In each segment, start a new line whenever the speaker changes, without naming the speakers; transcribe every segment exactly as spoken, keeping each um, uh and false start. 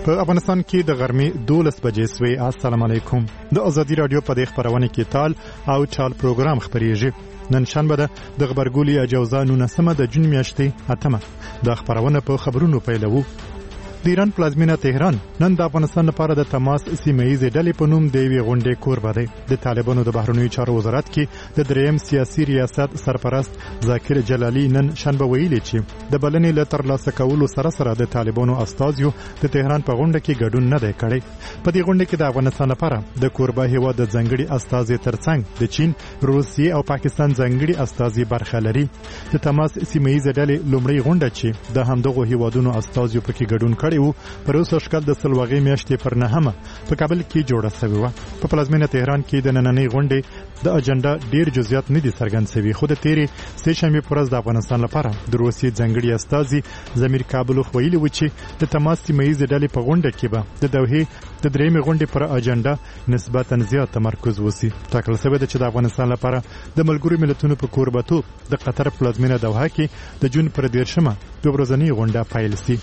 په افغانستان کې د غرمې دولس بجې سوې. السلام علیکم. د ازادي رادیو په دې خبرونه کې تال او چال پروګرام خبريږي. نن شنبه ده د خبرګولي اجازه نونسمه د جون میاشتې اتمه. د خبرونه په خبرونو پیلوو. د ایران پلازمینه تهران نن د افغانستان لپاره د تماس سیمه‌ییزې ډلې په نوم د یوې غونډې کوربه دی. د طالبانو د بهرنیو چارو وزارت کې د دریم سیاسي ریاست سرپرست ذاکر جلالی نن شنبه ویلي چې د بلنې له ترلاسه کولو سره سره د طالبانو استازیو د تهران په غونډه کې ګډون نه دی کړی. په دې غونډه کې د افغانستان لپاره د کوربه هیواد د ځنګړي استازي ترڅنګ د چین، روسیې او پاکستان ځنګړي استازي برخه لري. د تماس سیمه‌ییزې ډلې لومړی غونډه چې د همدغو هیوادونو استازیو پکې ګډون کړی وو پر اوسه شکل د سلواغې میاشتې پر نهمه په کابل کې جوړه شوې وه. په پلازمینه تهران کې د نننۍ غونډې د اجنډا ډیر جزئیات نه دي څرګند شوي، خو د تیرې سه شنبې پر ورځ د افغانستان لپاره د روسیې ځنګړي استازي ضمیر کابلوف ویلي و چې د تماس سیمه‌ییزې ډلې په غونډه کې به د دوحې د درېیمې غونډې پر اجنډا نسبتا زیات تمرکز وشي. ټاکل شوی ده چې د افغانستان لپاره د ملګرو ملتونو په کوربتوب د قطر پلازمینه دوحه کې د جون پر دیرشمه د ورځنۍ غونډه پیل شي.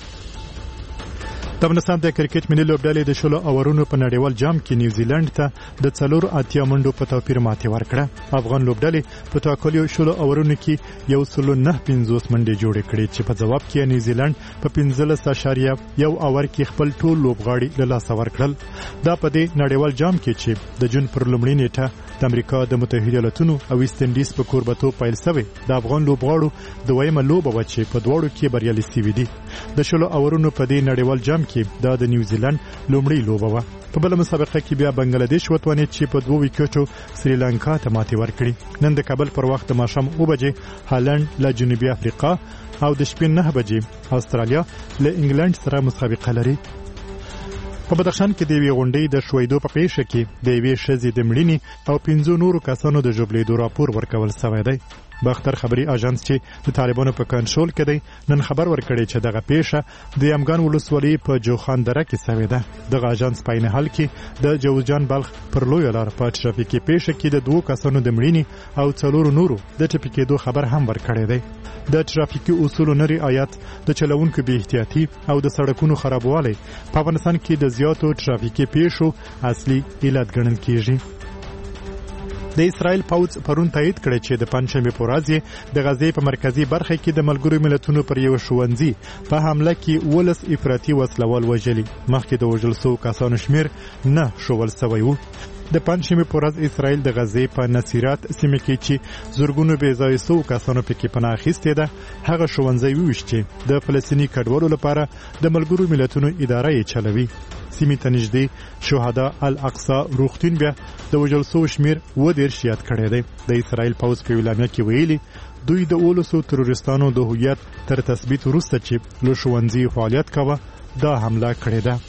د افغانستان د کرکټ ملي لوبډلې د شلو اورونو په نړیوال جام کې نیوزیلند ته د څلور اتیا منډو په توپیر ماتې ورکړه. افغان لوبډلې په ټاکلو شلو اورونو کې یو سل نه پنځوس منډې جوړې کړې چې په جواب کې نیوزیلند په پنځلس اعشاریه یو اور کې خپل ټول لوبغاړي له لاسه ورکړل. دا په دې نړیوال جام کې چې د جون پر لومړۍ نیټه د امریکا د متحده ایالاتونو او ویسټ انډیز په کوربتوب پیل شوی. د افغان لوبغاړو دویمه لوبه و چې په دواړو کې بریالي شوي دي. د شلو اورونو په دې نړیوال جام کې دا د نیوزیلند لومړی لوبه و. په بل مسابقه کې بیا بنگلاديش وتوانید چې په دوه وکټو سریلانکا ته ماتې ورکړي. نن د کابل پر وخت د ماښام اوه بجې هالند له جنوبي افریقا او د شپې نه بجې استرالیا له انګلند سره مسابقه لري. په بدخشان کې د یوې غونډې د شویدو په پیښه کې د یوې ښځې د مړینې او پنځو نورو کسانو د ژوبلېدو راپور ورکول شوی دی. باختر خبري اژانس چې د طالبانو په کنټرول کې دی نن خبر ورکړی چې دغه پیښه د یمګان ولسوالۍ په جوخان دره کې شوې ده. دغه اژانس په عین حال کې د جوزجان بلخ پر لوی لار په ټرافیکي پیښه کې د دوه کسانو د مړینې او څلورو نورو د ټپکېدو خبر هم ورکړی دی. د ټرافیکي اصولو نه رعایت، د چلوونکو بې احتیاطي او د سړکونو خرابوالی په افغانستان کې د زیاتو ټرافیکي پیښو اصلي علت ګڼل کیږي. د اسرائیل پوځ پرون تایید کړی چې د پنځشنبې په ورځ د غزې په مرکزی برخه کې د ملګرو ملتونو پر یو ښوونځي په حمله کې ولس افراطي وسلوال وژلي. مخکې د وژل شوو کسانو شمیر نه ښوول شوی و. د پنځشنبې په ورځ اسرائیل د غزې په نصیرات سیمه کې چې زورګونو بې ځایه شوو کسانو پکې پناه اخیستې ده هغه ښوونځی وویشت چې د فلسطیني کډوالو لپاره د ملګرو ملتونو اداره یې چلوي. سیمې ته نږدې شهدا الاقصی روغتون بیا د وژل شوو شمیر اووه دېرش یاد کړی دی. د اسرائیل پوځ په اعلامیه کې ویلي دوی د اولسو تروریستانو د هویت تر تثبیت وروسته چې له ښوونځي فعالیت کاوه دا حمله کړې ده.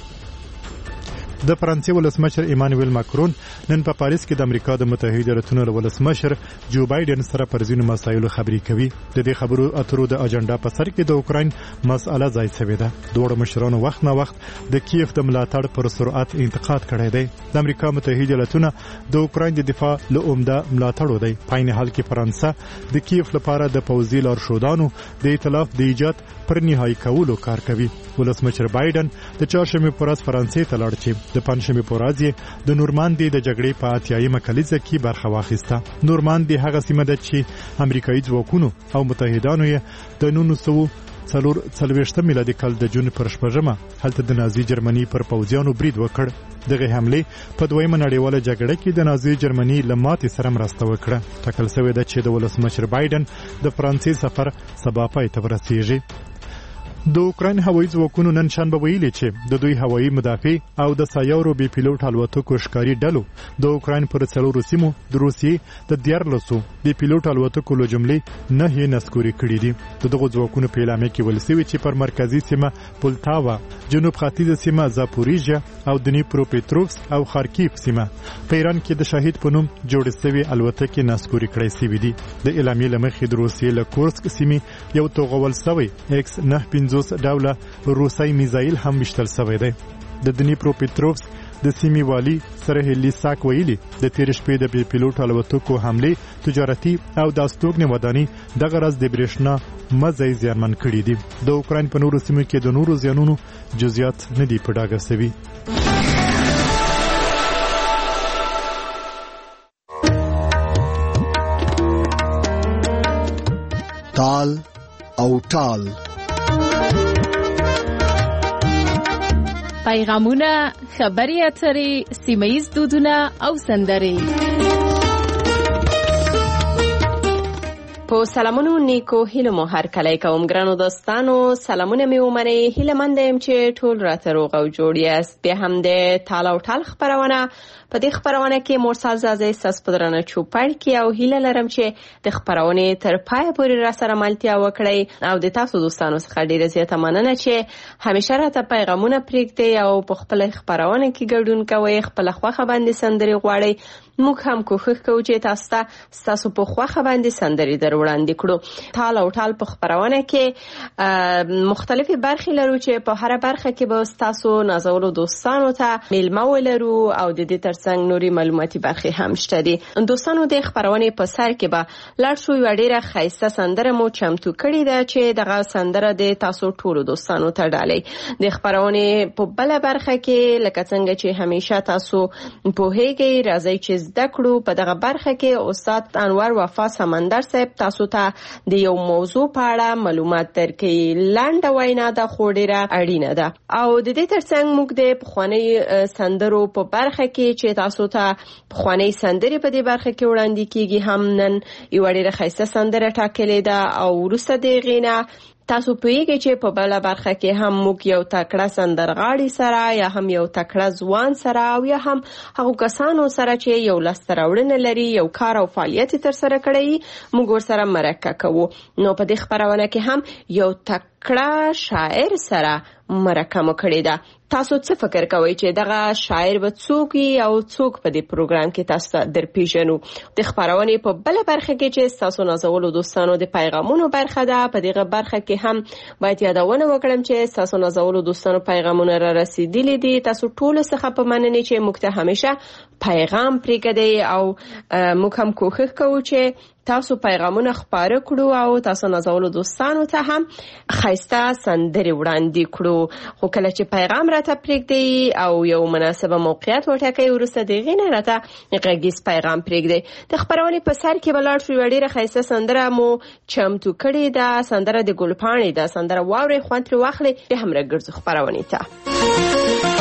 د فرانسې ولسمشر ایمانوئل ماکرون نن په پاریس کې د امریکا د متحده ایالاتونو له ولسمشر جو بایدن سره پر ځینو مسایلو خبرې کوي. د دې خبرو اترو د اجنډا په سر کې د اوکراین مسأله ځای شوې ده. دواړو مشرانو وخت نه وخت د کیف د ملاتړ پر سرعت انتقاد کړی دی. د امریکا متحده ایالاتونو د اوکراین د دفاع له عمده ملاتړو دی. په عین حال کې فرانسه د کیف لپاره د پوځي لارښودانو د ائتلاف د ایجاد پر نهایی کولو کار کوي. ولسمشر بایدن د چهارشنبې په ورځ فرانسې ته لاړ چې د پنځشنبې په ورځ د نورماندي د جګړې په اتیایمه کلیزه کې برخه واخیسته. نورماندي هغه سیمه ده چې امریکایي ځواکونو او متحدانو یې د نولس سوه څلور څلوېښتم میلادي کال د جون پر شپږمه هلته د نازي جرمني پر پوځیانو برید وکړ. دغه حمله په دویمه نړیواله جګړه کې د نازي جرمني له ماتې سره مرسته وکړه. ټاکل شوی ده چې د ولسمشر بایدن د فرانسې سفر سبا پای ته ورسیږي. د اوکراین هوایي ځواکونو نن شنبه ویلي چې د دوی هوایي مدافع او د سایارو بې پیلوټ الوتکو ښکاري ډلو د اوکراین پر څلورو سیمو د روسیې د دیارلسو بې پیلوټ الوتکو له جملې نه یې نسکوري کړي دي. د دغو ځواکونو په اعلامیه کې ویل شوي چې پر مرکزي سیمه پولتاوا، جنوب ختیځه سیمه زاپوریژیا او دنیپروپیتروفسک او خارکیف سیمه په ایران کې د شاهد په نوم جوړې شوې الوتکې نسکوري کړای شوي دي. د اعلامیې له مخې د روسیې له کورسک سیمې یو توغول شوی ایکس نه پنځوس ډوله روسي میزایل هم وشتل شوی دی. د دنیپروپیتروفسک د سیمې والي سره لیساک ویلي د تیر شپې د بي پیلوټ الوتکو حمله تجارتي او د استوګنې وداني د غرض د برېښنا مزي زیانمن کړي دي. د اوکرين په نورو سیمو کې د نورو زیانونو جزئیات نه دي په ډاګه سوي.
تال او ټال
پیغامونه، خبري اترې، سیمه‌ییز دودونه او سندرې.
په سلامونو نیکو هیله مو هر کله کوم ګرانو دوستانو، سلامونه مې ومنئ. هیله مند یم چې ټول راته روغ او جوړ یاست. بیا هم د تال او ټال خبرونه په دې خبرونه کې مرسل زازه ساس پدرانه چوپړ کې او هیله لرم چې د خبرونه تر پای پورې را سره ملتیا وکړئ او د تاسو دوستانو څخه ډیره زیاته مننه چې همیشه راته پیغامونه پرېږدئ او په خپل خبرونه کې ګډون کوئ، خپل خوخه باندې سندري غواړئ. موږ هم کوښښ کوو چې تاسو ته تاسو په خوخه باندې سندري در وړاندې کړو. تال او ټال په خبرونه کې مختلفي برخې لرو چې په هر برخه کې به تاسو نازولو دوستانو ته میلمه ولرو او د دې ترڅنګ نوري معلوماتي برخې هم شته دي. دوستانو د خبرونه په سر کې به لاړ شو یو ډیره خاصه سندره مو چمتو کړې ده چې دغه سندره د تاسو ټولو دوستانو ته ډالۍ. د خبرونه په بل برخه کې لکه څنګه چې همیشه تاسو په هیګي راځي چې زده کړو. په دغه برخه کې استاد انور وفا سمندر صاحب تاسو ته د یو موضوع په اړه معلومات درکړي. لنډه وینا ده خو ډیره اړینه ده. او د دې ترڅنګ موږ د پخوانی سندرو په برخه کې چې تاسو ته پخوانی سندري په دې برخه کې وړاندې کیږي هم نن یو ډیره خاصه سندره ټاکلې ده او ورسته د غینا تاسو پوهیږئ چې په بل برخه کې هم موږ یو تکړه سندرغاړي سره یا هم یو تکړه ځوان سره او یا هم هغه کسانو سره چې یو لاسته راوړنه لري، یو کار او فعالیت تر سره کړی، موږ ورسره مرکه کوو. نو په دې خبرونه کې هم یو تکړه شاعر سره مرکه مو کړې ده. تاسو څه فکر کوئ چې دغه شاعر به څوک او څوک په دې پروګرام کې تاسو در پیژنو؟ د خبرونه په بل برخه کې چې تاسو نازولو دوستانو د پیغامونو برخه ده، په دغه برخه کې هم باید یادونه وکړم چې تاسو نازولو دوستانو پیغامونه را رسیدلي دي. تاسو ټول څخه په مننه چې موږ ته همیشه پیغام پرېږدئ او موږ هم کوښښ کوو چې تاسو پیغامونه خپاره کړو او تاسو نازولو دوستانو ته هم خاصه سندري وړاندې کړو. خو کله چې پیغام راته پرېږدئ او یو مناسبه موقعیت وټاکئ وروسته دغې نه راته غږیز پیغام پرېږدئ. د خبرونې په سر کې به لاړ شو. یوه ډېره ښایسته سندره مو چمتو کړې ده. سندره د ګلپاڼې ده. سندره واورئ، خوند ترې واخلئ. بیا هم راګرځو خپرونې ته.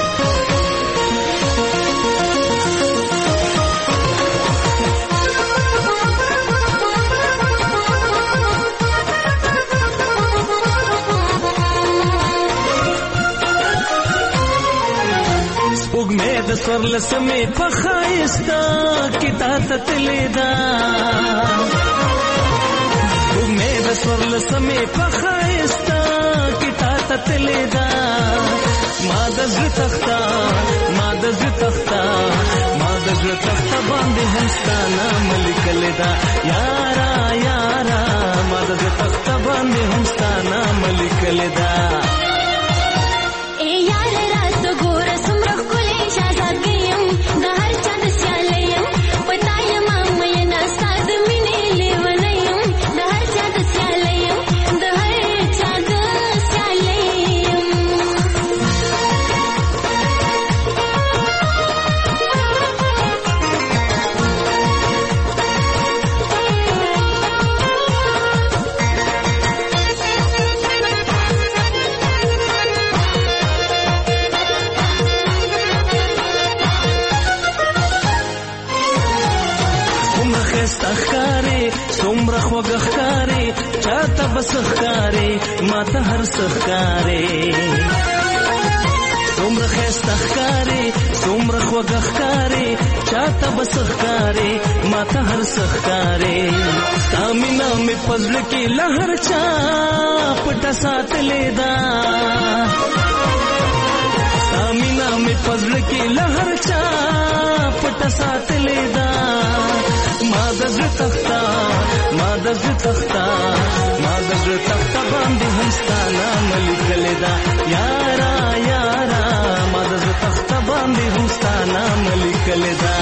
وګمې د سر لسمې په خایستا کې تا تتلې ده، وګمې د سر لسمې په خایستا کې تا تتلې ده. ما د زړه تخته ما د زړه تخته ما د زړه تخته باندې همستانه ملکلې ده. یارا یارا ما د زړه تخته باندې همستانه ملکلې ده.
اے یار راز ګور سمرخ څومره خوږه ښکارې چاته بس ښکارې ماته هر څه ښکارې. څومره ښایسته ښکارې څومره خوږه ښکارې چاته بس ښکارې ماته هر څه ښکارې. ستا مینه مې په زړه کې له هر چا پټه ساتلې ده، ستا مینه مې په زړه کې له هر چا پټه ساتلې ده. ما د زړه تخته ما د زړه تخته ما د زړه تخته باندې همستانه ملکلې ده. یارا یارا ما د زړه تخته باندې هوستانه ملکل دا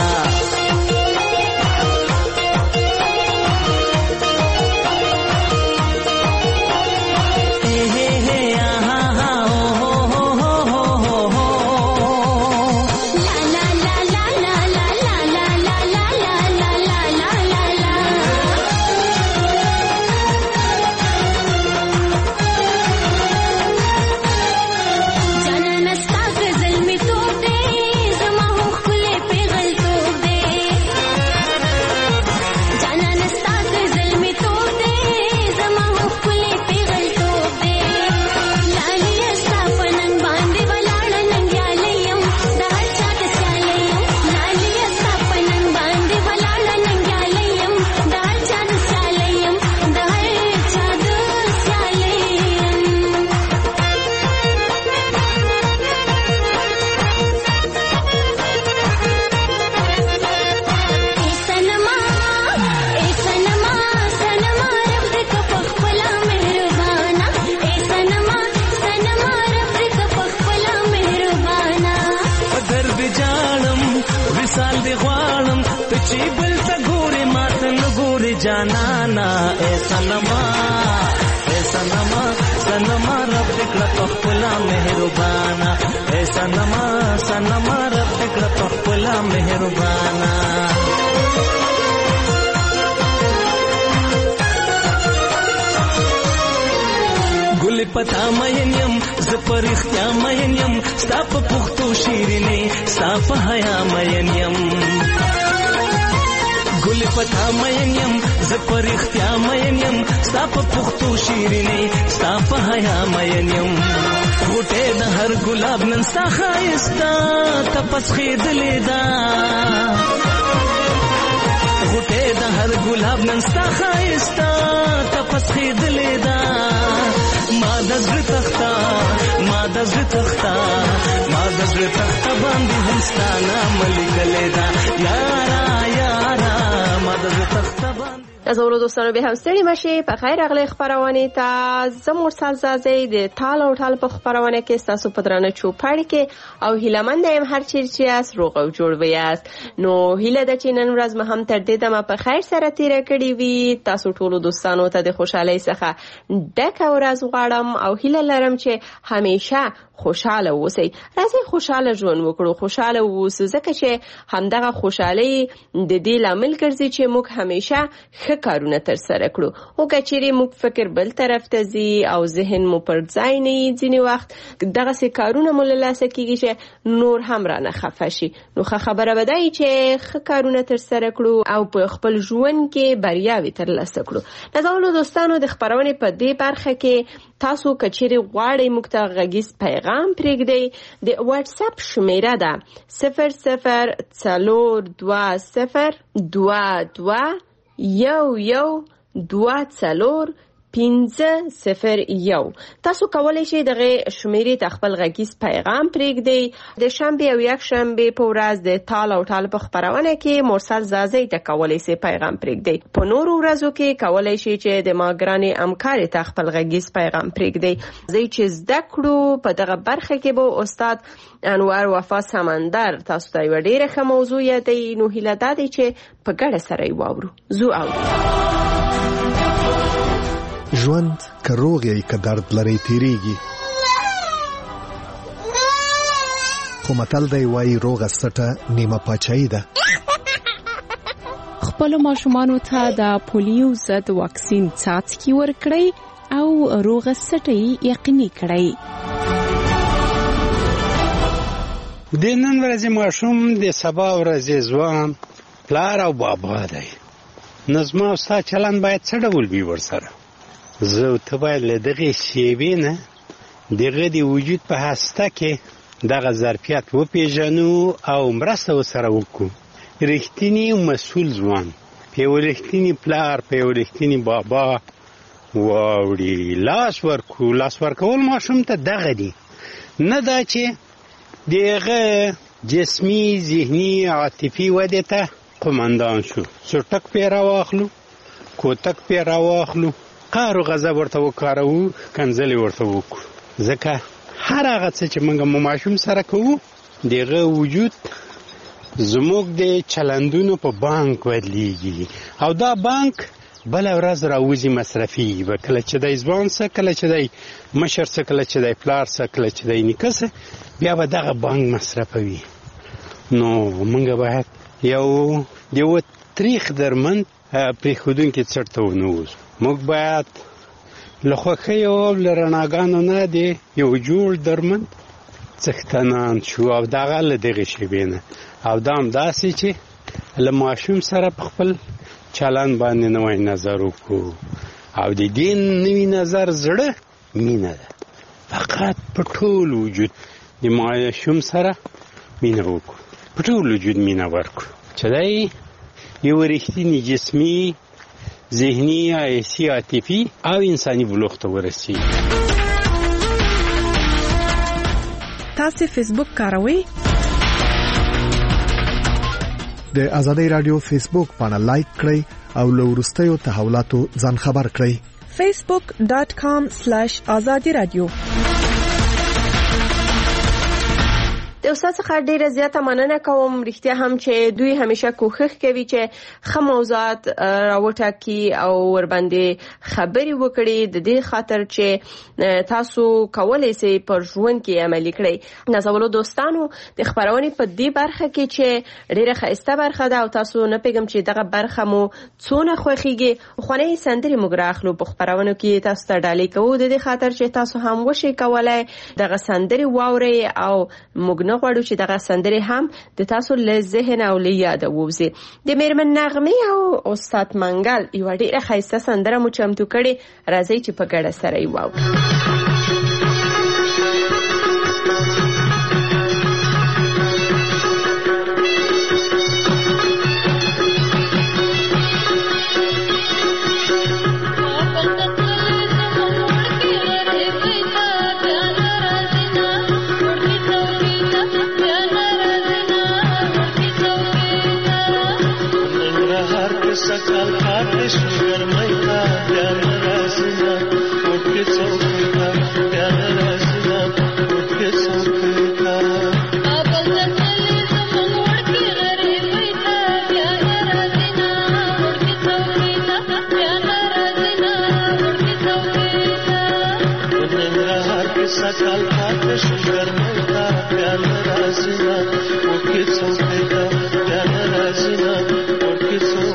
جانانا اے سنما اے سنما سنما رب دکڑا پخپلا مہربانا اے سنما سنما رب دکڑا پخپلا مہربانا گل پتا مینیم زپر اختیا مینیم ستا په پختو شیرینه ستا په حیا مینیم گل پتا مینیم زپر اختیا مینیم ستا په پختو شیرینه ستا په حیا مینیم غوټه د هر ګلاب نن ستا ښایسته تپس خېدلې ده غوټه د هر ګلاب نن ستا ښایسته تپس خېدلې ده ما د زړه تخته ما د زړه تخته ما د زړه تخته باندې هم ستا نام لیکلې ده یارا یارا ما د زړه تخته باندې
نازولو دوستانو به هم ستړي مشي په خیر اغلی خبرونه ته زموږ سازازي د تال او ټال په خبرونه کې تاسو په درنه چوپړ کې او هیلمند هم هر چیرې اس روغ او جوړ ویاست نو هیله د چینن ورځ مه هم تر دې دمه په خیر سره تیر کړی وي تاسو ټول دوستانو ته د خوشحالي څخه ډک ورځ غواړم او هیله لرم چې همیشه خوشاله اوسئ راځي خوشاله ژوند وکړو خوشاله اوسو ځکه چې همدغه خوشحالي د دې لامل ګرځي چې موږ همیشه ښه کارونه تر سره کړو او کچېرې موږ فکر بل طرف ته ځي او ذهن مو پر ځای نه ځینې وخت دغه سي کارونه مو له لاسه کېږي چې نور هم رانه خفه شي نو ښه خبره به دی چې ښه کارونه تر سره کړو او په خپل ژوند کې بریاوې ترلاسه کړو نازولو دوستانو د خبرونې په دې برخه کې تاسو کچېرې غواړئ موږ ته غږیز پیغام پرېږدئ د واتس اپ شمیره ده صفر صفر څلور دوه صفر دوه دوه یو یو دوه څلور پنځه صفر یو تاسو کولای شئ دغه شمیرې ته خپل غږیز پیغام پرېږدئ د شنبې او یک شنبې په ورځ د تال او ټال په خبرونه کې مرسل زازي ته کولای شئ پیغام پرېږدئ په نورو ورځو کې کولای شئ چې د ماګرانې امکار ته خپل غږیز پیغام پرېږدئ زه چې زده کړو په دغه برخه کې به استاد انوار وفا سمندر تاسو ته یو ډیره ښه موضوع یادوي نو هیله ده چې په ګډه سره یې واورو زو اورو
ژوند که روغ یې که درد لري تیریږي خو متل دی وایي روغه سټه نیمه پاچاهي ده
خپلو ماشومانو ته د پولیو ضد واکسین څاڅکي ورکړئ او روغه سټه یې یقیني کړئ
د نن ورځې ماشوم د سبا ورځې ځوان پلار او بابا دی نظم او ستا چلند باید څه ډول وي ورسره زه ته باید له دغې شیبې نه دغه د وجود په هسته کې دغه ظرفیت وپېژنو او مرسته ورسره وکړو رښتینی او مسؤل ځوان په یو رښتیني پلار په یو رښتیني بابا واوړي لاس ورکړو لاس ورکول ماشوم ته دغه دی نه دا چې دغه جسمي ذهني عاطفي ودې ته قمندان شو سټک پې راواخلو کوتک پې راواخلو قهر او غضب ورته وکاروو کنځلې ورته وکړو ځکه هر هغه څه چې موږ ماشوم سره کوو دغه وجود زموږ د چلندونو په بانک بدلیږي او دا بانک بل ورځ راوځي مصرفي به کله چې د ځوان څخه کله چې د مشر څخه کله چې د پلار څخه کله چې د نیکه څخه بیا به دغه بانک مصرفوي. نو موږ باید یو یو تاریخ درمن پرېښودونکي څټ ته ونوځو. موږ باید له خوښیو او له رڼاګانو نه د یو جوړ درمند څښتنان شو او دغه له دغې شېبې نه او دا هم داسې چې له ماشوم سره په خپل چلند باندې نوی نظر وکړو او د دې نوي نظر زړه مینه ده. فقط په ټول وجود د ماشوم سره مینه وکړو، په ټول وجود مینه ورکړو چې دی یو رښتینی جسمي، ذهني، حسي، عاطفي او انساني بلوغ ته ورسیږي.
تاسو فیسبوک کاروئ؟
د آزادۍ رادیو فیسبوک پاڼه لایک کړئ او له وروستیو تحولاتو ځان خبر کړئ.
فیسبوک ډاٹ کام سلیش آزادي رادیو.
د استاد څخه ډیره زیاته مننه کوم. رښتیا هم چې دوی همیشه کوښښ کوي چې ښه موضوعات راوټاکي او ورباندې خبرې وکړي د دې خاطر چې تاسو کولای شئ پر ژوند کې عملي کړئ. نازولو دوستانو د خبرونې په دې برخه کې چې ډیره ښایسته برخه ده او تاسو نه پیګم چې دغه برخه مو څونه خوښیږي. خوانې سندري موږ راخلو په خبرونو کې تاسو ته ډالۍ کوو د دې خاطر چې تاسو هم وشي کولای دغه سندري واوري او موږ نه غواړو چې دغه سندرې هم د تاسو له ذهن او له یاده ووځي. د میرمن نغمې او استاد منګل یو ډېره ښایسته سندره مو چمتو کړې، راځئ چې په ګډه سره یې واورو.
सकल आतिश गरमाई का प्यार राज़ना उठ के चौकी का प्यार राज़ना उठ के चौकी का आबल जंगली ज़मीन उड़ के गरीबी का प्यार राज़ना उठ के चौकी का प्यार राज़ना उठ के चौकी का उन्हें हर के सकल आतिश गरमाई का प्यार राज़ना उठ के चौकी का प्यार राज़ना उठ के चौकी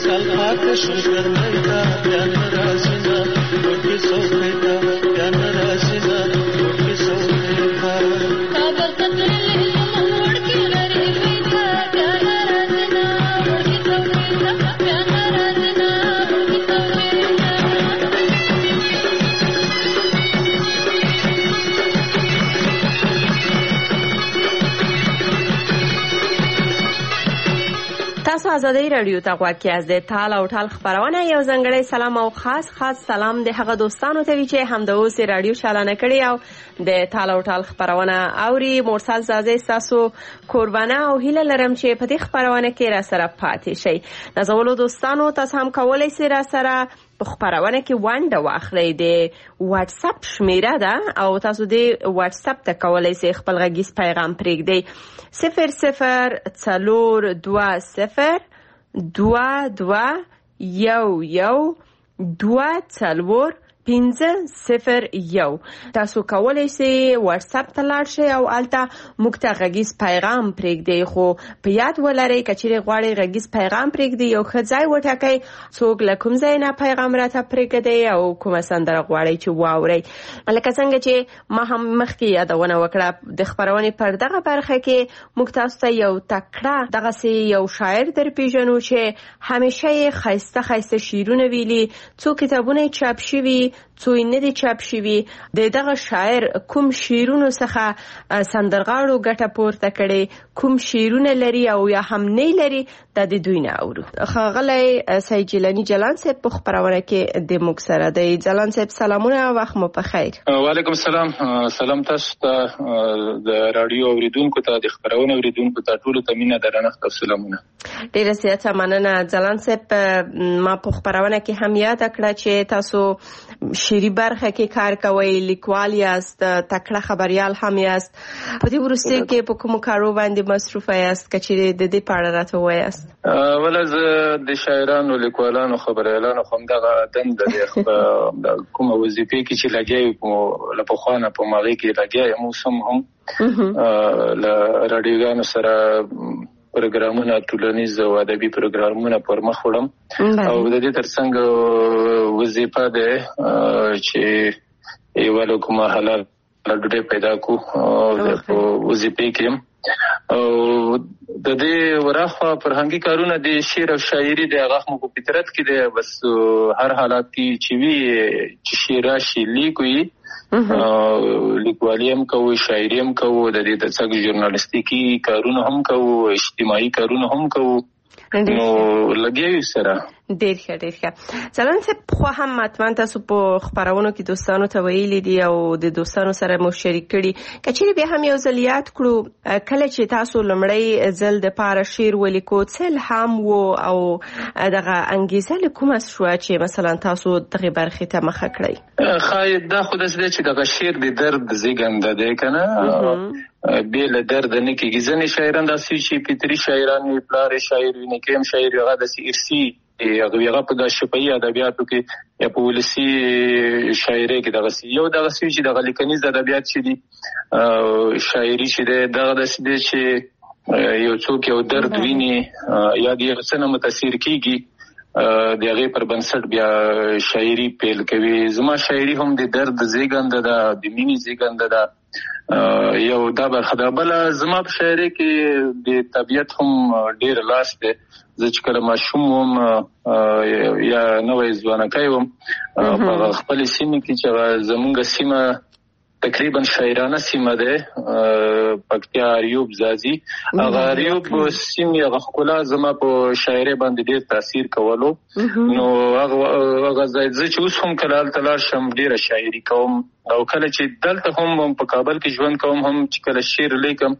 کال پاتې شو ګرمۍ ته بیا نه راځي نه وړکې څوکۍ ته بیا نه راځي نه وړکې څوکۍ ته کابل ته تللی یم وړکې لرې دوی ته بیا نه راځي نه وړکې څوکۍ ته بیا نه راځي نه وړکې څوکۍ
تاسو آزادۍ رادیو ته غوږ یاست. د تال او ټال خپرونه یو ځانګړی سلام او خاص خاص سلام د هغه دوستانو ته وی چې هم د اوس رادیو چالانه کړي او د تال او ټال خپرونه اوري. مرسل زازه تاسو قربانه او هیله لرم چې په دې خپرونه کې را سره پاتې شئ. نازولو دوستانو تاسو هم کولای شئ را سره په خپرونه کې ونډه واخلئ. د واتس اپ شمیره ده او تاسو د واتس اپ ته کولای شئ خپل غږیز پیغام پرېږدئ. صفر صفر څلور دوه صفر دوه دوه یو یو دوه څلور پنځه صفر یو. تاسو کولای شئ واتس اپ ته لاړ شئ او الته موږ ته غږیز پیغام پرېږدئ. خو په یاد ولرئ که چیرې غواړئ غږیز پیغام پرېږدئ یو ښه ځای وټاکئ څوک له کوم ځای نه پیغام راته پرېږدئ او کومه سندره غواړئ چې واورئ. لکه څنګه چې ما هم مخکې یادونه وکړه د خپرونې پر دغه برخه کې موږ تاسو ته یو تکړه دغسې یو شاعر درپېژنو چې همیشه یې ښایسته ښایسته شعرونه ویلي، څو کتابونه یې چاپ شوي څو یې نه دي چاپ شوي. د دغه شاعر کوم شعرونو څخه سندرغاړو ګټه پورته کړې، کوم شعرونه لري او یا هم نه لري، دا د دوی نه اورو. ښاغلی سید جیلاني جلان صاحب په خپرونه کې د موږ سره دی. جلان صاحب سلامونه، وخت مو په خیر.
وعلیکم السلام. سلام تاسو ته، د رادیو اوریدونکو ته، د خپرونه اوریدونکو ته ټولو ته مینه درنښت او سلامونه.
ډیره زیاته مننه جلان صاحب. ما په خپرونه کې هم یاد کړه چې تاسو شعري برخه کې کار کوئ، لیکوال یاست، تکړه خبریال هم یاست. په دې وروستیو کې په کومو کارو باندې مصروفه یاست که چیرې د دې په اړه راته ووایاست؟
وله زه د شاعرانو، لیکوالانو، خبریالانو خو همدغه دنده دی. کومه وظیفې کې چې لګیا یو له پخوا نه په هغې کې لګیا یم. اوس هم هم له راډیوګانو سره پروګرامونه، ټولنیز او ادبي پروګرامونه پر مخ وړم او د دې ترڅنګ وظیفه ده چې یو له کومه حلال ډوډۍ پیدا کو په وظیفه کې او د دې ورخه فرهنګي کارونه د شعر او شاعري د هغه مو په فطرت کې ده. بس هر حالات کې چې وی چې شعر شي لیکوي، لیکوالي هم کوو، شاعري هم کوو، د دې ترڅنګ ژورنالیستیکي کارونه هم کوو، اجتماعي کارونه هم کوو. نو لګیو سره
ډیر ښه ډیر ښه. ځلان څه خو هم مطمئن تاسو په خبرونو کې دوستانو ته ویلي دي او د دوستانو سره مو شریک کړي. کچېرې به هم یو ځل یاد کړو کله چې تاسو لمړی ځل د پاره شعر ولیکو څه الهام وو او دغه انګیزه له کومه شو چې مثلا تاسو دغه برخې ته مخه کړئ؟
خای دا خو د چې دغه شعر د درد زیږنده دی کنه، بیل درد نه کېږي. ځنې شاعران داسې چې فطري شاعران وي، پلار شاعر وي، نیکه هم شاعر وي، هغه داسې ارثي هغه هغه په د شفاهي ادبیاتو کې یا په ولسي شاعري کې دغسې یو دغسې چې دغه لیکنیز ادبیات چې دي شاعري چې دی دغه داسې دی چې یو څوک یو درد ویني یا د یو څه نه متاثر کېږي د هغې پر بنسټ بیا شاعري پیل کوي. زما شاعري هم د درد زیږنده ده، د مینې زیږنده ده. یو دا برخه ده. بله زما په شاعري کې د طبیعت هم ډېر لاس دی. زه چې کله ماشوم وم یا نوی ځوانکی وم په خپلې سیمې کې چې زمونږ سیمه تقریبا شاعرانه سیمه ده، پکتیا اریوب ځاځي. هغه اریوب سیمې هغه ښکلا زما په شاعري باندې ډېر تاثیر کولو. نو هغه ځای زه چې اوس هم کله هلته لاړ شم ډېره شاعري کوم او کله چې دلته هم په کابل کې ژوند کوم هم چې کله شعر لیکم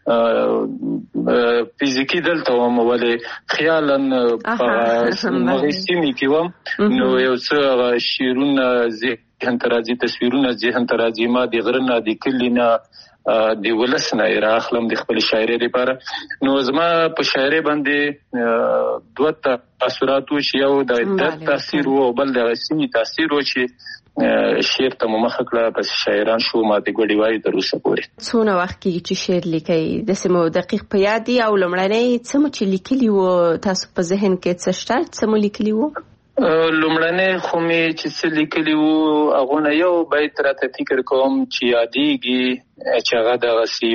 فزیکي دلته وم ولې خیالا په هغې سیمې کې وم. نو یو څه شعرونه ذهن ته راځي، تصویرونه ذهن ته راځي. ما د غره نه، د کلي نه، د ولس نه راخلم د خپل شاعري لپاره. نو زما په شاعري باندې دوه تاثیرات و چې یو د عدت تاثیر و او بل د سیمې تاثیر و چې شعر ته مخ کړه. پس شاعران شو ماته ګډي وایي تر اوسه پورې.
څونه وخت کې چې شعر لیکي د سمو دقیق په یاد دی او لمړنۍ څه مو چې لیکلي و تاسو په ذهن کې څه شته څه مو لیکلي و؟
لمړنۍ خو مې چې څه لیکلي وو هغه نه یو بیت راته فکر کوم چې یادېږي چې هغه دغسې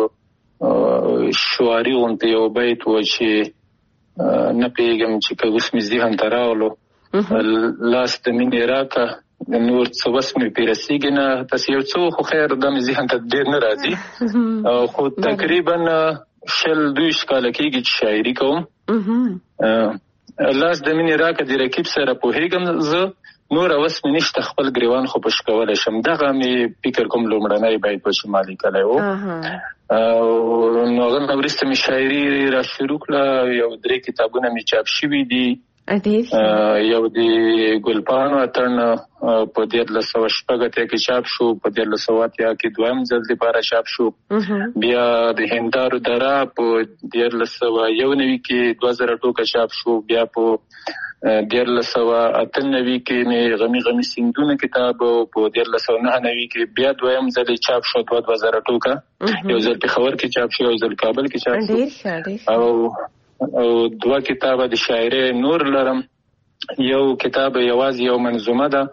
یو شعاري غوندې یو بیت و چې نه پوهېږم چې که اوس مې ذهن ته راغلو لاس د مینې راکه نور څه وس مې پرې رسېږي نه داسې یو څه خو خیر دا مې ذهن ته ډېر نه راځي خو تقریبا شل دویشت کاله کېږي چې شاعري کوم. لاس د مینې راکه د رقیب سره پوهېږم زه نور اوس مې نشته خپل ګریوان خو پش کولی شم. دغه مې فکر کوم لومړنی بیت و چې ما لیکلی و. نو هغه نه وروسته مې شاعري را شروع کړه. یو درې کتابونه مې چاپ شوي دي. یو د ګلپاڼو اتڼ په دیارلس سوه شپږ اتیا کې چاپ شو، په دیارلس سوه اتیا کې دویم ځل دپاره چاپ شو. بیا د هندارو دره په دیارلس سوه یو نوي کې دوه زره ټوکه چاپ شو. بیا په دیارلس سوه اته نوي کې مې غمي غمي سیندونه کتاب په دیارلس سوه نهه نوي کې بیا دویم ځل چاپ شو دوه دوه زره ټوکه. یو ځل پېښور کې چاپ شو، یو ځل کابل کې چاپ شو. او او دوه کتابه د شاعري نور لرم. یو کتاب یوازې یو منظومه ده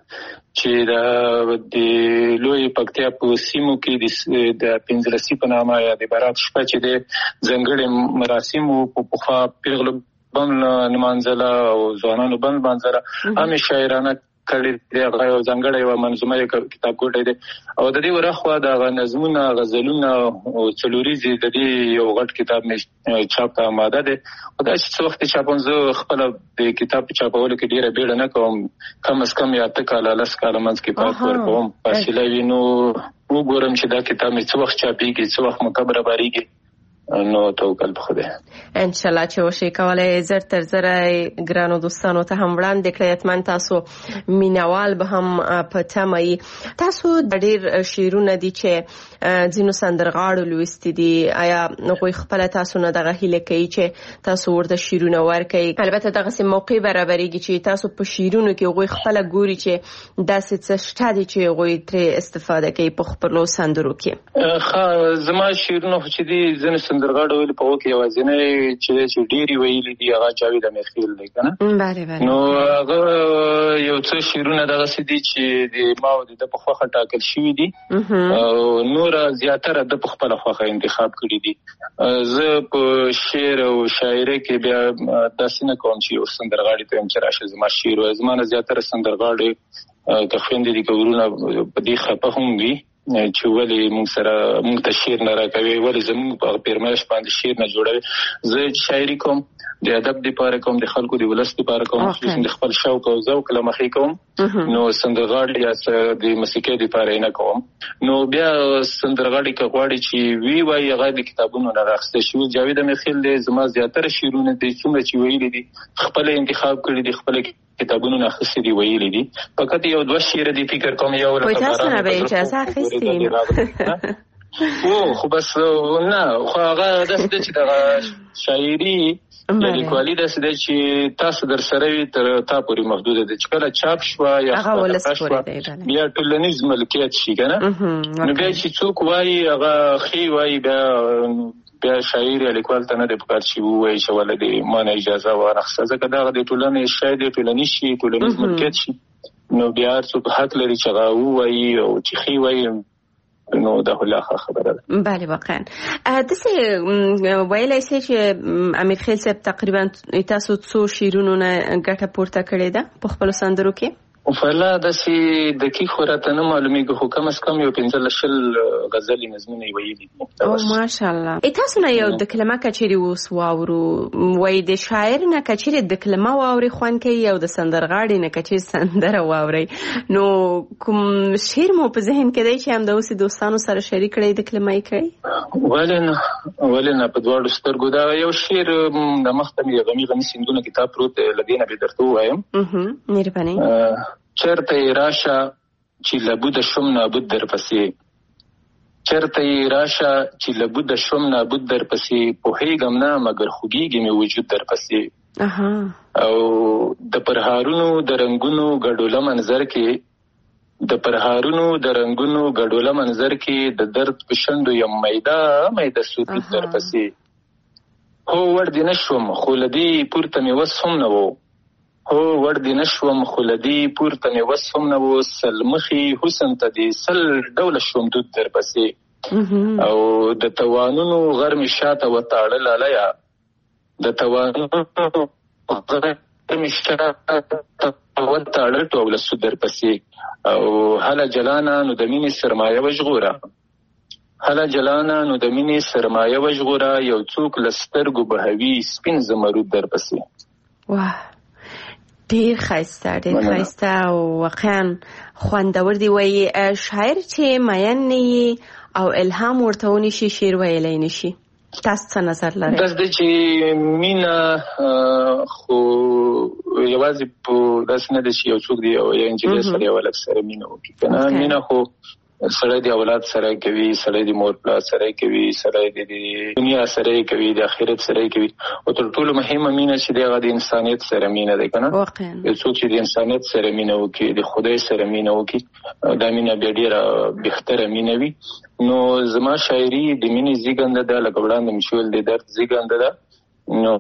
چې د لوی پکتیا په سیمو کې د پنځلسي په نامه یا د برات شپه چې د ځانګړي مراسمو په پخوا پیغلو بم نمانځله او ځوانانو بم نمانځله همې شاعرانه کړي دی. هغه یو ځانګړی یوه منظومه کتاب ګوټی دی او د دې ورهخوا د هغه نظمونه غزلونه او څلوریزې د دې یو غټ کتاب مې چاپ ته آماده دی. خو دا چې څه وخت چاپم زه خپله د کتاب په چاپولو کې ډېره بیړه نه کوم. کم از کم یا اته کاله لس کاله منځ کې پات ورکوم فاصله وي. نو وګورم چې دا کتاب مې څه وخت چاپېږي څه وخت مکه برابرېږي. نو توکل په خدای
انشاءالله چې وشي کولای زر تر زره ګرانو دوستانو ته هم وړاندې کړئ. حتما تاسو مینوال به هم په تمه یي. تاسو د ډېر شعرونه دي چې ځینو سندرغاړو لوستي دي. آیا هغوی خپله تاسو نه دغه هیله کوي چې تاسو ورته شعرونه ورکړئ؟ البته دغسې موقع برابرېږي چې تاسو په شعرونو کې هغوی خپله ګوري چې داسې څه شته دي چې هغوی ترې استفاده کوي په خپلو سندرو کې؟
ښه زما شعرونه خو چې دي ځینې سندرغاړو ویلي په هغو کې یوازینی چې دی چې ډېرې ویلي دي هغه جاوید امیرخیل دی که نه. نو هغه یو څه شعرونه دغسې دي چې د ما او د ده په خوښه ټاکل شوي دي او نوره زیاتره ده په خپله خوښه انتخاب کړي دي. زه په شعر او شاعرۍ کې بیا داسې نه کوم چې یو سندرغاړي ته یم چې راشه زما شعر وایه. زما نه زیاتره سندرغاړي که خویندې دي که ورونه په دې خفه هم وي چې ولې موږ سره موږ ته شعر نه راکوي، ولې زموږ په پیرمایش باندې شعر نه جوړوي. زه شاعري کوم د ادب دپاره کوم، د خلکو د ولس دپاره کوم، خصوصا د خپل شوق او ذوق له مخې کوم. نو سندرغاړي یا د موسیقۍ دپاره یې نه کوم. نو بیا سندرغاړي که غواړي چې وی وایي هغه د کتابونو نه راخیستی شوي. جاوید امیرخیل دی زما زیاتره شعرونه دی څومره چې ویلي دي خپله انتخاب کړي دي، خپله کتابونو نه اخیستي دي ویلي دي. فقط یو دوه شعر دي فکر کوم یو لکه او خو بس نه خو هغه داسې ده چې دغه شاعري یا لیکوالي داسې ده چې تاسو در سره وي تر تا پورې محدوده ده. چې کله چاپ شوه یا خپاره شوه بیا ټولنیز ملکیت شي که نه، نو بیا چې څوک وایي هغه ښې وایي بیا بیا شاعر یا لیکوال ته نه دی پکار چې ووایي چې وله دې ما نه اجازه وانخیسته، ځکه دغه د ټولنې شی دی ټولنیز شي ټولنیز ملکیت شي. نو بیا هر څوک حق لري چې هغه ووایي او چې ښې وایي. نو دا خو لا خبره ده.
بله واقعا داسې ویلی سئ چې امیرخیل صاحب تقریبا تاسو څو شعرونو نه ګټه پورته کړې ده په خپلو سندرو کې؟
فعلا داسې دقیق خو راته نه معلومېږي، خو کم از کم یو پنځلس شل غزلې نظمونه یې ویلي دي.
او ماشاءالله. تاسو نه یو د کلمه کچېرې اوس واورو، وایي د شاعر نه کچېرې د کلمه واورئ خوند کوي او د سندرغاړي نه کچېرې سندره واورئ. نو کوم شعر مو په ذهن کې دی چې همداسې دوستانو سره شریک کړئ د کلمه یې کړئ؟
ولې نه ولې نه په دواړو سترګو. دا یو شعر د مخته مې غمي غمي سیندونه کتاب پروت دی، له دې نه به درته ووایم.
مهرباني.
چرته راشه چې لابود شم نابود در پسې، چرته راشه چې لابد شوم نابود در پسې پوهیږم نه مګر خوږیږي مې وجود در پسې
اها
او د پرهارونو د رنگونو ګډوله منظر کې د پرهارونو د رنگونو ګډوله منظر کې د درد پښندو یم میدا میدا سود در پسې هو ور دي نشوم خو لدی پورته مې وس هم نه وو هو ور دي نشوم خو لدی پورته مې وس هم نه وو سلمخي حسن ته دي سل ډول شوم دود در پسې او د توانونو غرم شاته وتاړل لیا د توانونو غرم شاته وتاړل ټول سود در پسې او هله جلانا نو د مینې سرمایه وژغوره هله جلانا نو د مینې سرمایه وژغوره یو څوک لسترګو بهوي سپین زمرود در پسې
واه ډیر ښایسته ډیر ښایسته او واقعا خوندور دی. وایي شاعر چې مین نه او الهام ورته ونشي شعر ویلی نشي. تاسو څه نظر لرئ؟
داس دی چې مینا خو یوازې په داسې نه دی چې یو څوک دی او یو انجینر سره یو هلک سره مینه وکړي که نه. مینا خو سړی د اولاد سره کوي، سړی د مور پلار سره کوي، سړی د دنیا سره کوي، د آخرت سره کوي او تر ټولو مهمه مینه چې دی هغه د انسانیت سره مینه دی که نه. یو څوک چې د انسانیت سره مینه وکړي، د خدای سره مینه وکړي، دا مینه بیا ډېره بهتره مینه وي. نو زما شاعري د مینې زیږنده ده، لکه وړاندې مې شویل د درد زیږنده ده. نو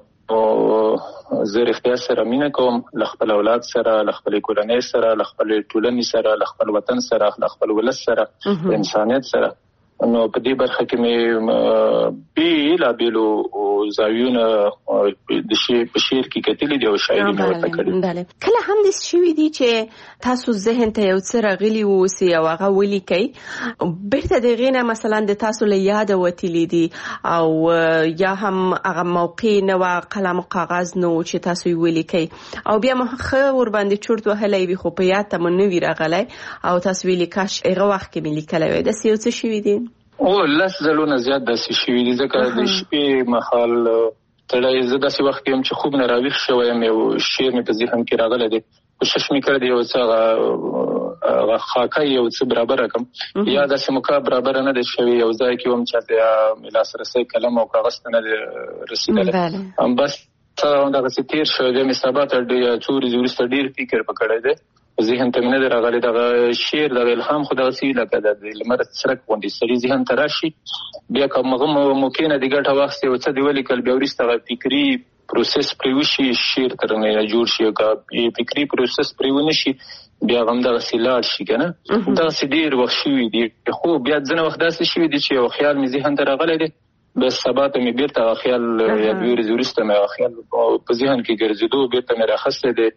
زه رښتیا سره مینه کوم له خپل اولاد سره، له خپلې کورنۍ سره، له خپلې ټولنې سره، له خپل وطن سره، له خپل ولس سره، د انسانیت سره. نو په دې برخه کې مې بېلابېلو زاویونه د شعر په شعر کې کتلي دي او شاعري مې ورته کړې.
کله هم داسې شوي دي چې تاسو ذهن ته یو څه راغلي واوسي او هغه ولیکئ، بېرته د هغې نه مثلا د تاسو له یاده وتلي دي او یا هم هغه موقع نه وه، قلم او کاغذ نه و چې تاسو یې ولیکئ او بیا مو ښه ورباندې چورت وهلی وي خو په یاد ته مو نه وي راغلی او تاسو ویلي کاش هغه وخت کې مې لیکلی وی. داسې یو څه شوي دي؟
او لس ځلونه زیات داسې شوي دي، ځکه د شپې مهال تړی زه داسې وخت کې یم چې خوب نه راویښ شوی یم، یو شعر مې په ذهن کې راغلی دی، کوشش مې کړی دی یو څه هغه خاکه یو څه برابره کړم، یا داسې موقع برابره نه دی شوې، یو ځای کې وم چې هلته لاسرسی قلم او کاغذ ته نه دی رسېدلی. بس همدغسې تېر شوی دی. مې سبا ته څو ورځې وروسته ډېر فکر په کړی دی، ذهن ته مې نه دی راغلی. دغه شعر دغه الهام خو دغسې وي لکه د لمر څرک غوندې سړي ذهن ته راشي، بیا که هغه موقع نه دې ګټه واخیستې او څه دې ولیکل، بیا وروسته هغه فکري پروسس پرې وشي، شعر ترنه جوړ شي. که فکري پروسس پرې ونه شي بیا هغه همدغسې لاړ شي که نه. دغسې ډېر وخت شوي دي. خو بیا ځینې وخت داسې شوي دي چې یو خیال مې ذهن ته راغلی دی، بس سبا ته مې بېرته هغه خیال یا دوې ورځې وروسته مې هغه خیال په ذهن کې ګرځېدو بېرته مې راخستی دی،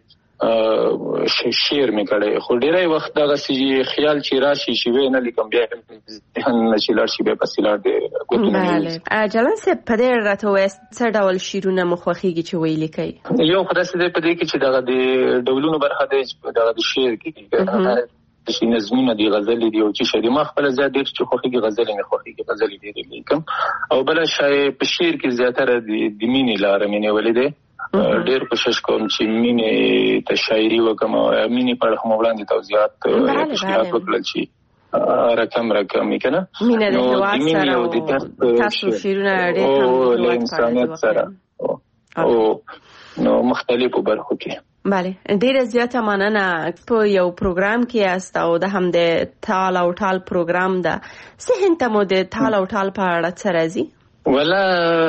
شعر مې کړی. خو ډېری وخت دغسې خیال چې راشي چې ویې نه لیکم، بیا ذهن نه چې لاړ شي بیا پسې لاړ دی ګوتونه مې.
جلان صاحب په دې راته ووایاست څه ډول شعرونه مو خوښېږي چې ویلیکئ؟
یو خو داسې دی په دې کې چې دغه د ډولونو برخه دی چې دغه د شعر کې چې نظمونه دي، غزلې دي او چې شی دي. ما خپله زیات ډېر چې خوښېږي غزلې مې خوښېږي، غزلې ډېرې لیکم. او بله شی په شعر کې زیاتره د مینې لاره مې نیولې دی. ډېر کوشش کوم چې مینې ته شاعري وکړم او مینې په اړه هم وړاندې توضیحات تشریحات وکړل شي رقم رقم که نه.
مینه د هېواد سره او تاسو شعرونه ډېر هم
له انسانیت سره او نو مختلفو برخو کې.
بله، ډیره زیاته مننه. په یو پروګرام کې یاست او د هم د تال او ټال پروګرام ده. ذهن ته مو د تال او ټال په اړه څه راځي؟
ولا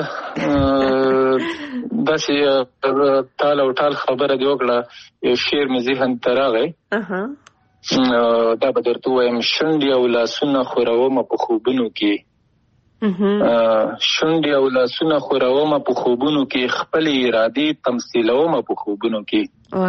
داسې تال او ټال خبره دې وکړه، یو شعر مې ذهن ته راغی، دا به درته ووایم. شونډې او لاسونه ښورومه په خوبونو کې، شونډې او لاسونه ښورومه په خوبونو کې، خپلې ارادې تمثیلومه په خوبونو کې.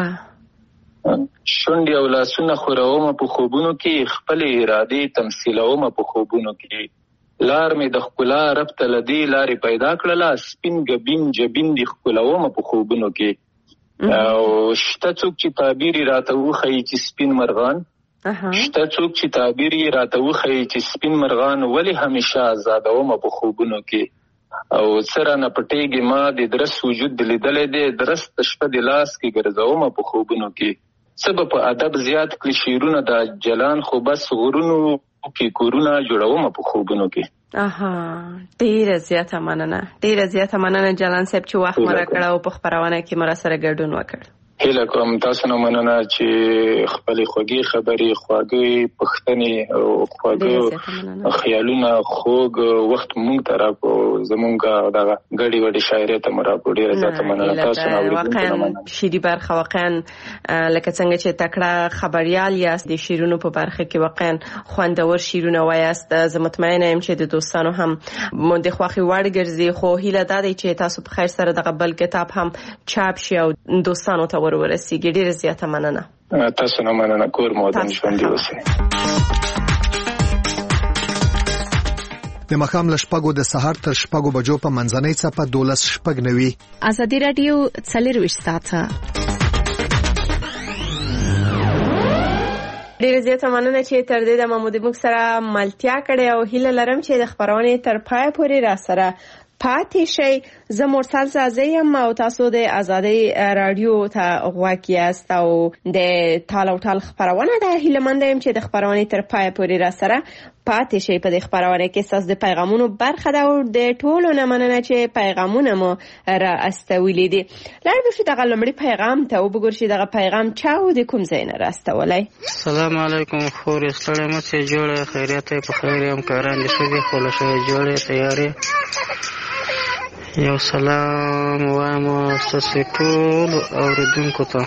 شونډې او لاسونه ښورومه په خوبونو کې، خپلې ارادې تمثیلومه په خوبونو کې. لار مې د ښکلا رب ته له دې لارې پیدا کړله، سپین ګبین جبین دې ښکلومه په خوبونو کې. او شته څوک چې تعبیر یې راته وښیي چې سپین مرغان، شته څوک چې تعبیر یې راته وښیي چې سپین مرغان ولې همیشه آزادومه په خوبونو کې. او څه رانه پټېږي ما د درست وجود لیدلی دی، درست شپه د لاس کې ګرځومه په خوبونو کې. سبب په ادب زیات کړی شیرونه د جلان خو بس غرونو کې کورونه جوړوم په خوبونو کې.
اها ډیره زیاته مننه ډیره زیاته مننه جلان صاحب چې وخت مو راکړ او په خبرونه کې مر سره ګډون وکړ.
هیله کوم تاسو نه مننه چې خپل خوږی خبرې خواږی پښتني او خواږی خیالونه خوږ وخت مونږ ته راکو زمونږه دغه غړي وړي شاعري ته مرابو ډیره زیاته مننه تاسو نه
واقعا شيري برخه واقعا لکه څنګه چې تکړه خبريال یاست د شیرونو په برخه کې واقعا خوندور شیرونه وایاست. زه مطمئنه یم چې د دوستانو هم مونږ خوخي وړ ګرځي خو هیله ده چې تاسو په خیر سره دغه بل کتاب هم چاپ شي او دوستانو ته ورسیږي. ډیره زیاته مننه.
تاسو نه مننه کور مو د ژوند اوسه.
د مخام لشپګو د سحر تر شپګو بجو په منځنۍ څپه دولس شپګ نوي.
ازادي رادیو څلور ساعته.
ډیره زیاته مننه چې تر دې د محمود مخ سره ملتیا کړې او هیله لرم چې د خبرونه تر پای پورې را سره پاتې شي. زه مرسل زازیم او تاسو د ازادي رادیو ته غواړی است او د ټال او ټال خبرونه د هیلمند يم چې د خبرونه تر پای پورې را سره پاتې شي. په دې خبرونه کې تاسو د پیغامونو برخه ده او د ټولو نه مننه چې پیغامونه مو را استولې دي. لاره به شي دغه لمړی پیغام ته وګورئ چې دغه پیغام چاو د کوم ځای نه راستولای.
السلام علیکم خور استړی مې چې جوړه خیریت په خیر هم کاران دي شوی خو له شوی جوړه تیاری یو سلام وایم تاسو ټول اوریدونکو ته.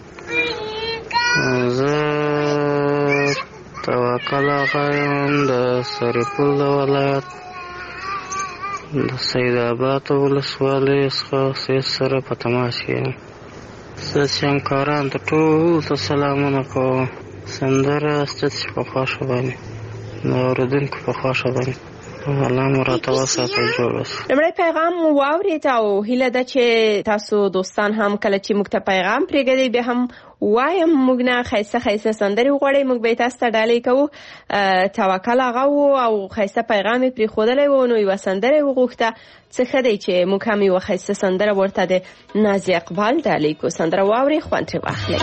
زه توکل غواړم د سرپل ولایت د سید آباد ولسوالۍ څخه سره په تماس یم. زه چې همکاران ته ټول ته سلامونه کوم. سندره ستاسو په خوښه باندې د اوریدونکو په خوښه باندې الله مراتب ساتي جوړ وس.
لمړی پیغام واورید او هیله ده چې تاسو دوستان هم کله چې موږ ته پیغام پرېږدي به هم وایم موږ نه خیسه خیسه سندري غوړې موږ به تاسو ته ډالۍ کوو. توکل هغه او خیسه پیغام پرې خودلې و نو یو سندري وغوښته څه خدای چې موږ هم یو خیسه سندره ورته د نازي اقبال ډالۍ کو. سندره واوري خوند تر واخلئ.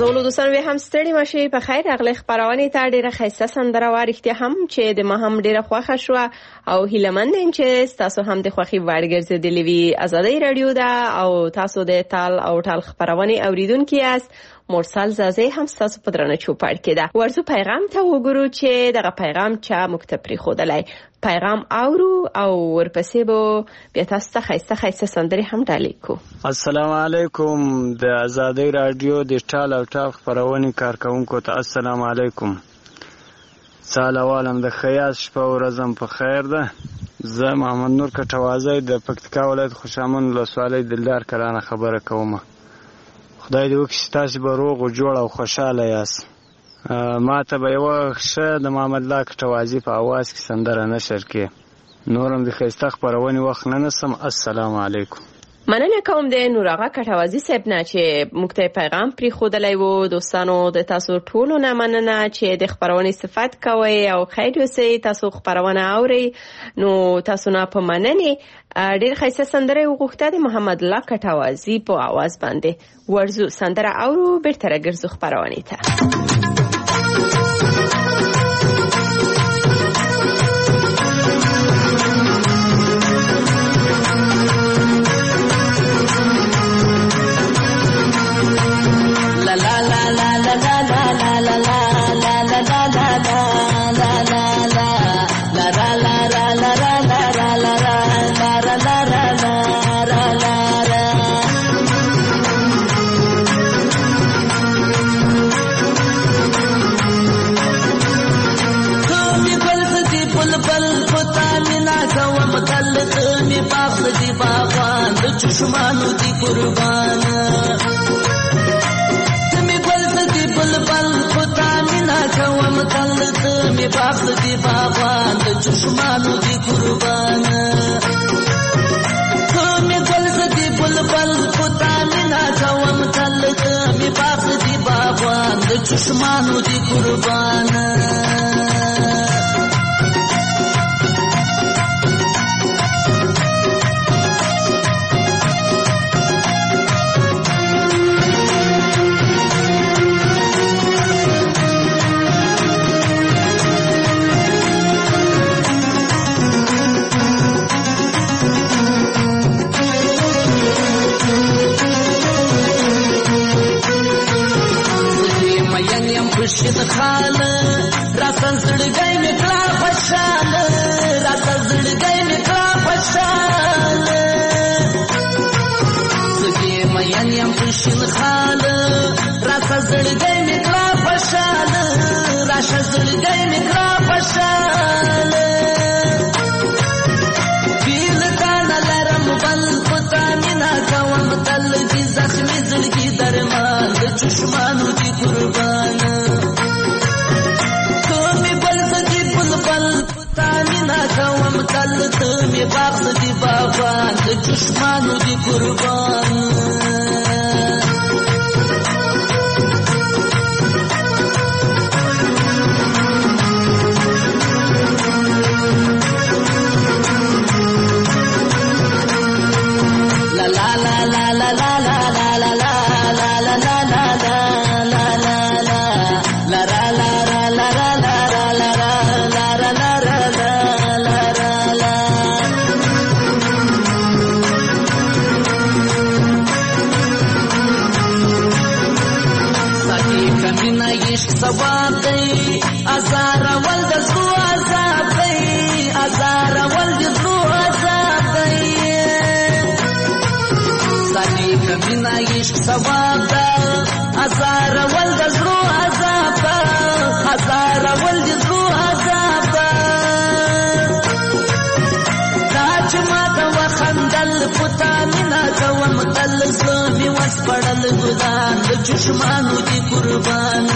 ټولو دوستانو به هم ستړي مشي په خیر اغلی خبرونه ته ډیره خسته سندره وارختي هم چې د ما هم ډیره خوښه شو او هیلمند یم چې تاسو هم د خوخي وړګرځېدلې وي. آزادۍ رادیو دا او تاسو د تال او ټال خبرونه اوریدونکو یاست. مرسل زازه هم تاسو په درنه چوپړ کې ده. ورزو پیغام ته وګورو چې دغه پیغام چا مکتب خودلای پیغام اورو او ورپسې به بیا تاسو ته خسته خسته سندري هم ډالې کو.
السلام علیکم د آزادۍ رادیو د ټال او ټال خبرونه کارکونکو ته السلام علیکم. سلام د خیاس شپه ورځم په خیر ده. زه محمد نور کټوازی د پکتیکا ولایت خوشامند ولسوالۍ دلدار کلانه خبره کوم. خدای دې وکړي تاسو به روغ او جوړ او خوشاله یاست. ما ته به یو ښه د محمد الله کټوازی په आवाज کې سندره نشر کې. نورم د خیسته خبرونه وخت نه نسم. السلام علیکم.
مننه کوم د نور آقا کټوازی صاحب نه چې مکتب پیغام پری خودلای وو. دوستانو د تاسو ټولو نه مننه چې د خبرونه صفات کوي او خیر اوسئ. تاسو خبرونه اوري نو تاسو نه په مننه ډیر خیسته سندره وغوښته د محمد الله کټوازی په आवाज باندې. ورزو سندره اورو بیرته راګرځو خبرونه ته.
چشمانو دی قربان تمی گل دی بلبل خدا مینا کوم تلت می باغ دی باغوان چشمانو دی قربان تمی گل دی بلبل خدا مینا کوم تلت می باغ دی باغوان چشمانو دی قربان. شد خال راته زړګی مې کړه خوشاله راته زړګی مې کړه خوشاله زه مین یم په شین خال راته زړګی مې کړه خوشاله راشه زړګی مې کړه خوشاله بیل دانه لرم بل خدا مینا کوم تل دې زخمي زړګي درمان د چشمانو دي قربان کوم کل ته می باغ دی باغوان د چشمانو دی قربان. لا لا لا لا لا لا لا لا لا لا لا ثواب دی ازار ول د زو عذاب دی ازار ول د زو عذاب دی سنی کبینا عشق ثواب دی ازار ول د زو عذاب ازار ول د زو عذاب تاج ما د وخندل پتا مینا کوم تل زمي وس پړل ګدان د چشمانو دی قربان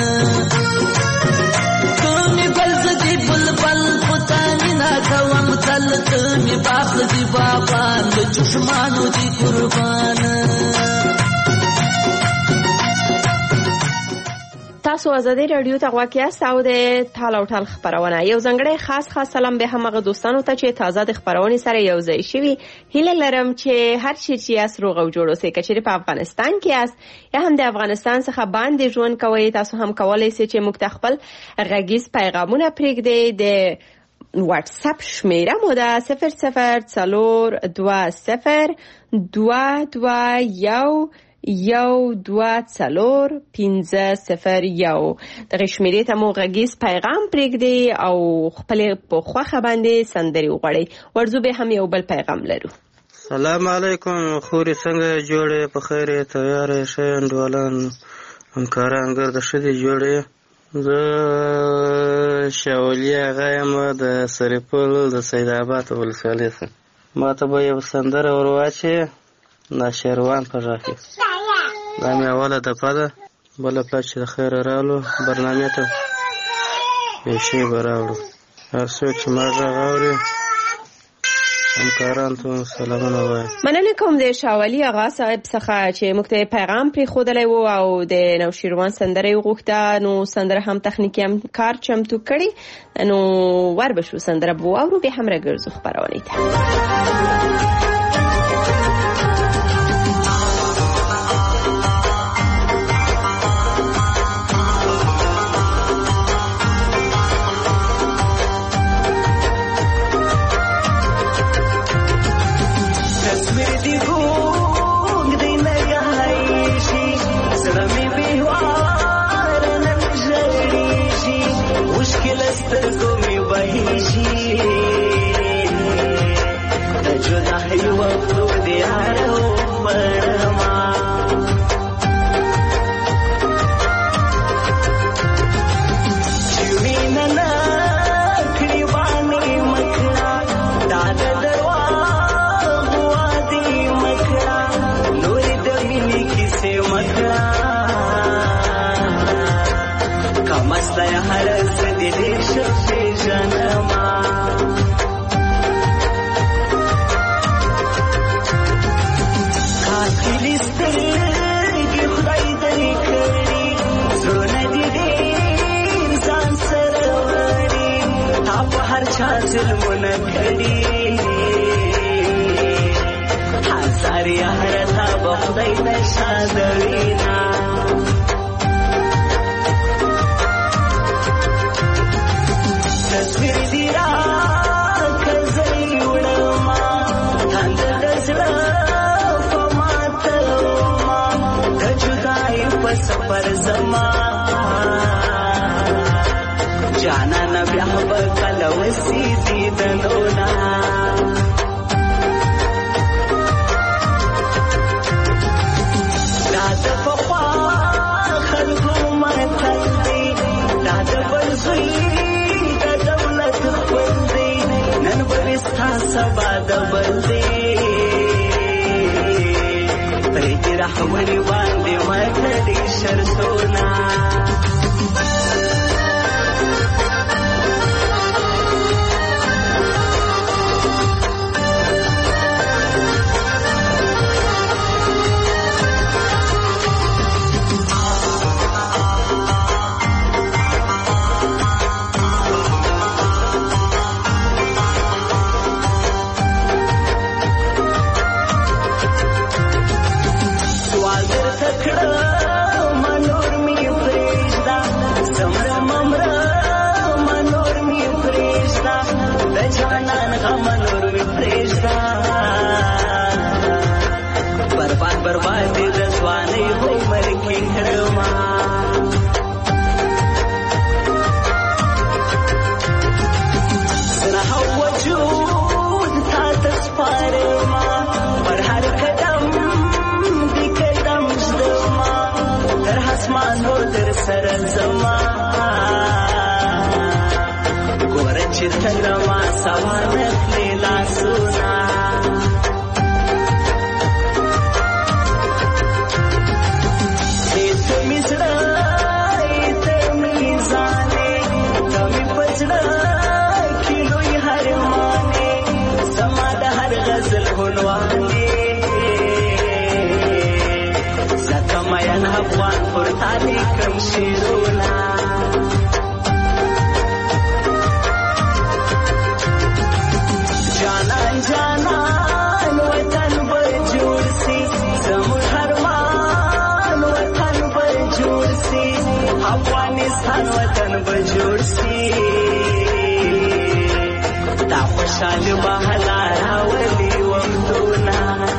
کوم تلت می باغ دی باغوان د چشمانو دی قربان.
تاسو ازادي رادیو ته غواړئ یاست او د ټال او ټال خبرونه یو ځنګړی خاص خاص سلام به همغه دوستانو ته چې تازه د خبرونه سره یو ځای شوي. هیله لرم چې هر شي چې یاست روغ او جوړ اوسئ. کچېرې په افغانستان کې یاست یا هم د افغانستان څخه باندې ژوند کوئ، تاسو هم کولی شئ چې موږ ته خپل غږیز پیغامونه پرېږدئ. د واتس اپ شمیره مو ده صفر صفر څلور دوه صفر دوه دوه یو یو دوه څلور پنځه صفر یو. دغه شمیرې ته مو غږیز پیغام پرېږدئ او خپل په خوښه باندې سندرې وغواړئ. ورځو به هم یو بل پیغام لرو.
سلام علیکم خوري، څنګه جوړې؟ په خیر یې، تیارې ښه انډوالان همکاران ګرده ښه دي جوړې. زه شاولي هغه یم د سرپل د سید آباد ولسوالۍ څخه. ما ته به یو سندره ور واچوې ناشروان په غږ کې. دا مې اوله دفعه ده، بله پله چې د خیره راغلو برنامې ته یو شی به راوړو. هر څوک چې ما غږ اوري همکاران ته سلامونه وایم.
مننه کوم د شاولي آغا صاحب څخه چې موږ ته پیغام پرېښودلی و او د نوشیروان سندره یې وغوښته. نو سندره هم تخنیکي هم کار چمتو کړي. نو ور به شو سندره به واورو، بیا هم راګرځو خپرونې ته.
افغان پر تاریخ کم شیرونا افغانستان وطن به جوړ شي دا خوشحالي محله راولي وختونه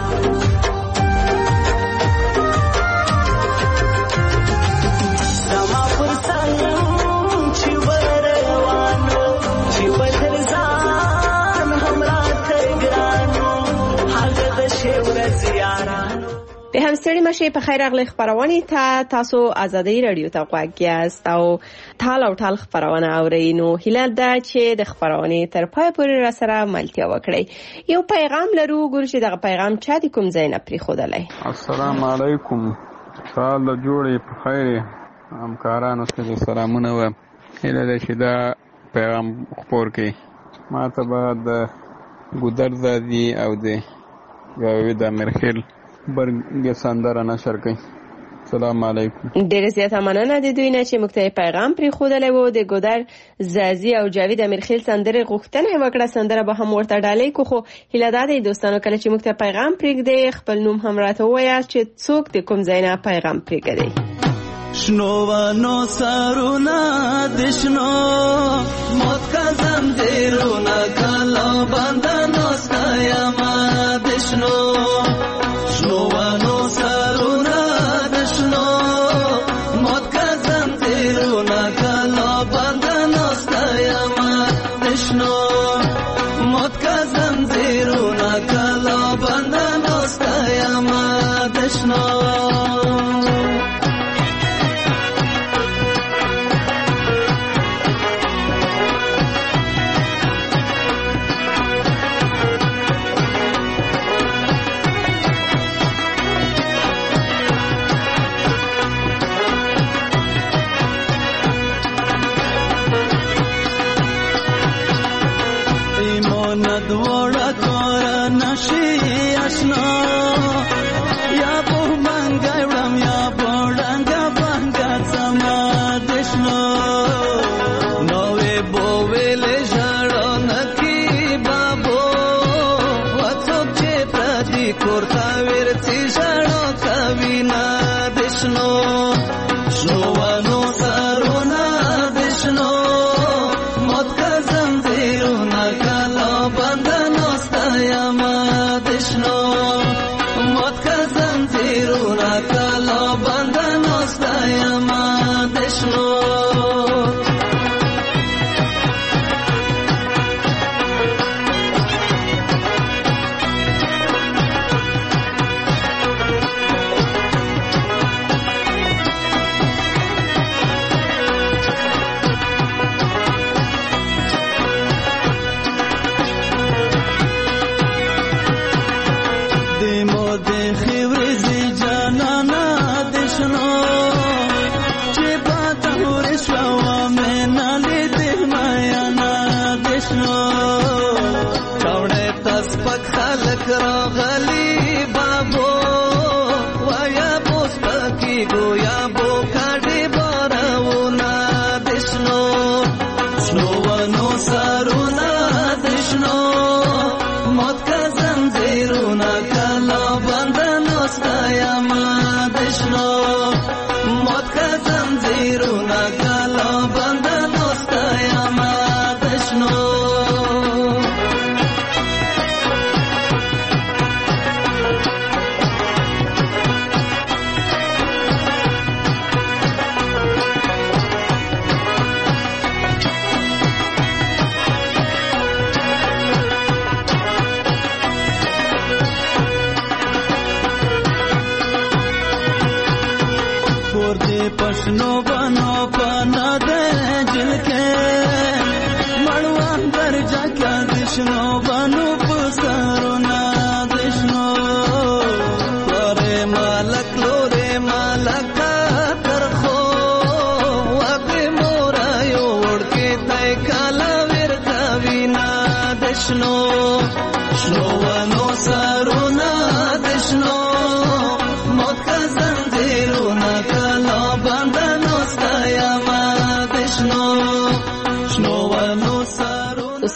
زما پر سنګ چې روانو چې بدر ځان هم راته ګرانو هغه د شی ورځ یارانو.
به هم ستړي مشه په خیر اغلی خبرونه ته تاسو آزادۍ رادیو ته غوږ یاست او ټال او ټال خبرونه اورئ. نو هیله ده چې د خبرونه تر پای پورې را سره ملتیا وکړئ. یو پیغام لرو ګور چې دغه پیغام چا د کوم ځای نه پری خودلای.
السلام علیکم سال جوړې په خیر همکارانو ته سلامونه و هیله ده چې دا پیغام خپور کړي. ما ته به د ګودر زادي او د جاوید امیرخیل برګ سندره نشر کړي. السلام علیکم.
ډیره زیاته مننه د دوی نه چې موږ ته پیغام پری خودلې وو. د ګودر زازی او جاوید امیرخیل سندره غوښتنه وکړه. سندره به هم ورته ډالې کو خو هیله ده د دوستانو کله چې موږ ته پیغام پریږدي خپل نوم هم راته وایي چې څوک د کوم ځای نه پیغام پریږدي.
شنو ونو سرونه دشنو موت کا زنجیرونه کلا بندنو ستایما دشنو شنو ونو سرونه دشنو موت کا زنجیرونه کلا بندنو ستایما دشنو موت کا زنجیرونه کلا بندنو ستایما دشنو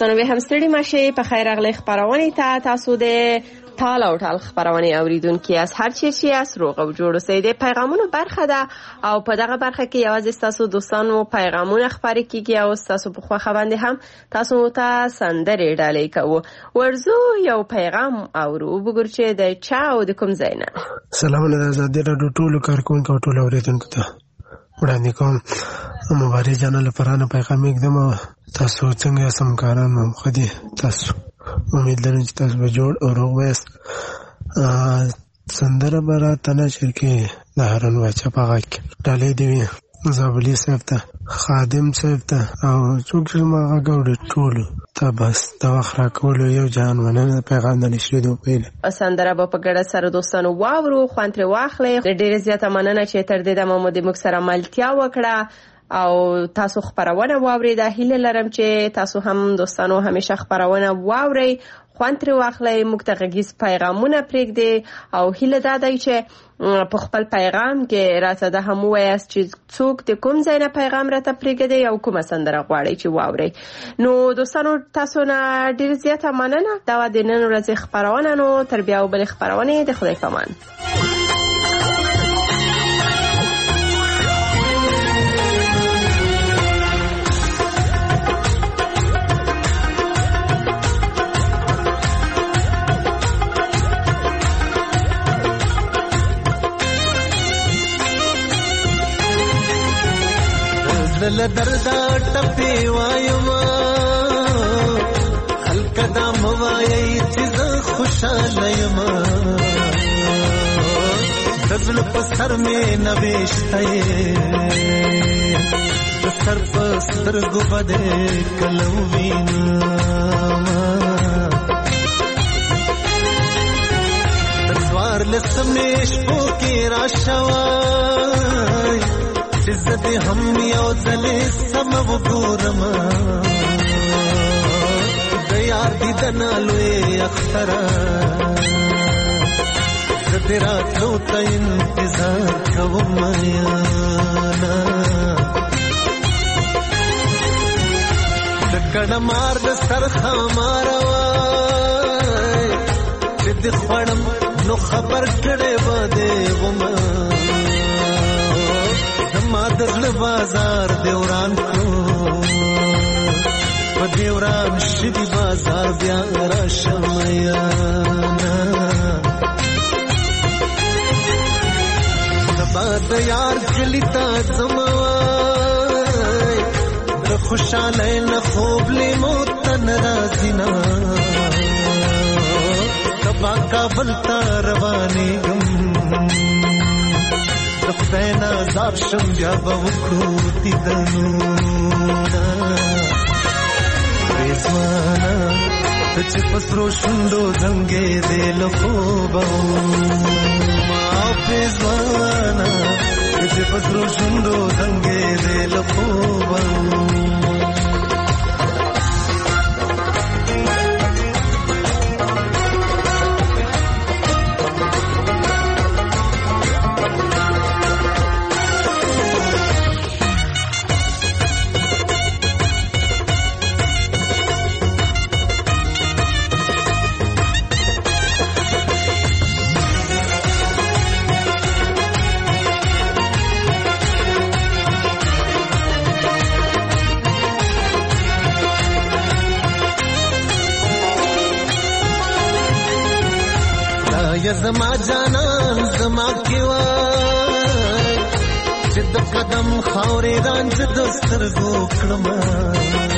دوستانو به هم ستړي مشه په خیر اغلی خبرونه ته تاسو د تال او ټال خبرونه اوریدونکو از هر چی چی از روغ او جوړ اوسئ. د پیغامونو برخه ده او په دغه برخه کې یوازې تاسو دوستانو پیغامونه خبرې کیږي او تاسو په خو خوندې هم تاسو ته سندرې ډالۍ کوو. ورزو یو پیغام اورو وګور چې د چا او د کوم ځای نه.
سلامونه د آزادي راډیو ټولو کارکونکو او ټولو اوریدونکو ته وړاندې کوم. مبارک جان لپاره نه پیغام اقدام تاسو څنګه سمکاران مو خدي تاسو امید لرم چې تاسو به جوړ او روغ وایست. سندره برا تنه شرکې د هارون واچا په غږ کې ډالۍ دی وي زابلي صاحب ته خادم صاحب ته او څوک چې ما غږ اوري ټولو ته بس د وخت راکولو یو جان مننه پیغام د نشریدو پیل.
سندره به په ګډه سره دوستانو واورو خوند ترې واخلئ. ډېره زیاته مننه چې تر دې دمه مو د موږ سره ملتیا وکړه او تاسو خبرونه واورئ. هیله لرم چې تاسو هم دوستانو همیشه خبرونه واورئ، خوند ترې واخلئ، موږ ته غږیز پیغامونه پرېږدئ او هیله دا دی چې په خپل پیغام کې راته د هم ووایاست چې څوک د کوم ځای نه پیغام راته پرېږدئ او کومه سندره غواړئ چې واورئ. نو دوستانو تاسو نه ډېر زیاته مننه. دا وه د نن ورځې خپرونه. نو تر بیا او بلې خپرونې د خدای په امان.
دل دردا ټپي وايما خلک دا موایي چې زه خوشاله یم. دزل په سر مې نوښته د سر په سترګو باندې کلو وینم د سوار لسمې شپو کې راشوای عزت هم یو ځلې سم وګورم د یار دیدن لوی اختر زه راتلو ته انتظار کوم یانا د کډه مار د سر خمار وای چې د خوړم نو خبر کړي باندې ومه ما دغل بازار دیوران کو په دیوران شدی بازار بیا را شمیانا دبا د یار کلیتا زموای د خوشاله نه خوب لیمو تن رازینا دبا کابل تا رواني گم خداینا زار شم بیا به وکړو دیدنونه ریزوانا ته چې پسرو شونډو زنګې دې له خوبه ما ریزوانا ته چې پسرو شونډو زنګې دې له خوبه یا زما جانان زما کی وای چې د قدم خاورې رانځ د سترګو کړم